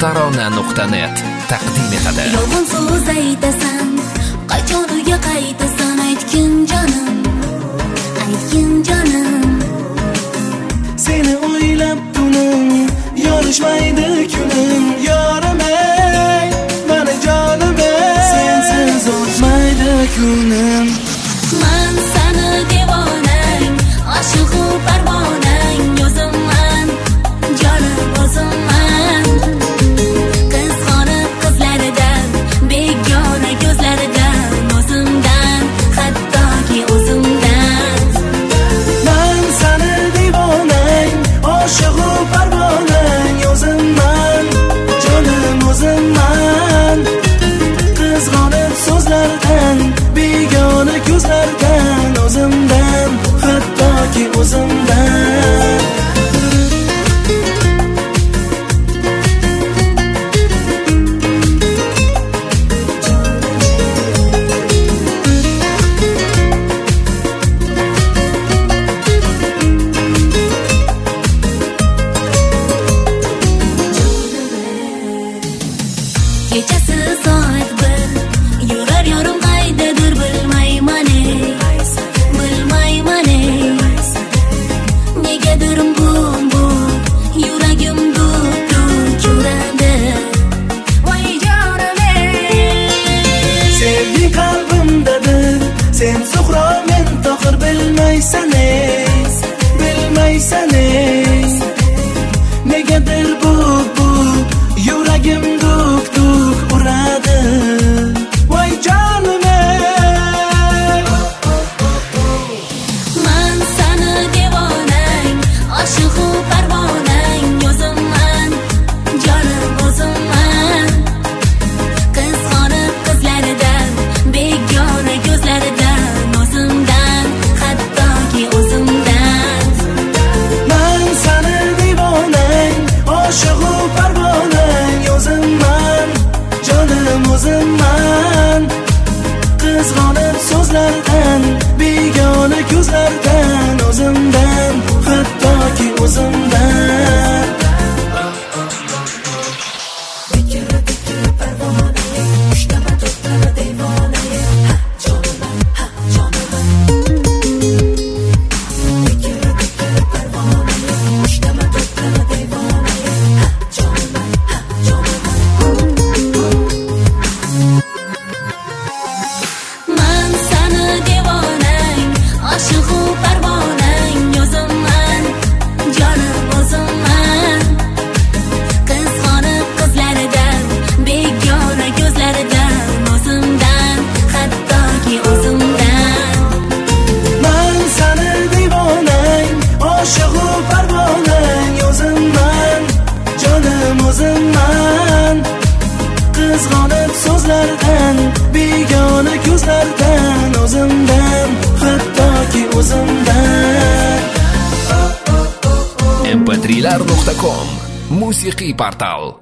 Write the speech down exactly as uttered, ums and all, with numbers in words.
tarona nuqta net taqdim etadi. Yolg'on so'z aytasan, qachon uyga qaytasan, aytgin jonim, aytgin jonim. Seni o'ylab tunim, yorishmaydi kunim, yorimay, mani jonim, sensiz o'tmaydi kunim. Man seni devonang, oshiqu parvonang, o'zimman, jonim o'zimman. Qizg'onib qizlaridan, begona ko'zlaridan, o'zimdan, hattoki o'zimdan. Man seni devonang, oshiqu parvonang, o'zimman, jonim o'zimman. Qizg'onib so'zlardan, begona ko'zlardan, o'zimdan, hattoki o'zimdan. Kechasi soat bir, yurar yorim qaydadir, bilmayman ey, bilmayman ey. Negadir bum bum, yuragim duk-duk uradi. Voy jonim ey. Sevgi qalbimdadir, sen Zuhro, men Tohir, bilmaysan ey, bilmaysan ey. Negadir bu bu yuragim duk-duk uradi. Voy jonim ey. Man seni devonang, oshiqu parvonang, o'zimman, jonim o'zimman. Qizg'onib qizlaridan, begona ko'zlaridan, o'zimdan, hattoki o'zimdan. Man seni devonang, oshiqu parvonang, o'zimman, jonim o'zimman. Qizg'onib so'zlardan, begona ko'zlardan, o'zimdan, hattoki o'zimdan. Man seni devonang, oshiqu parvonang, o'zimman, jonim o'zimman. Qizg'onib qizlaridan, begona ko'zlaridan, o'zimdan, hattoki o'zimdan. Man seni devonang, oshiqu parvonang, o'zimman, jonim o'zimman. Qizg'onib so'zlardan, begona ko'zlardan, o'zimdan, hattoki o'zimdan. em p tri lar nuqta com musiqiy portal.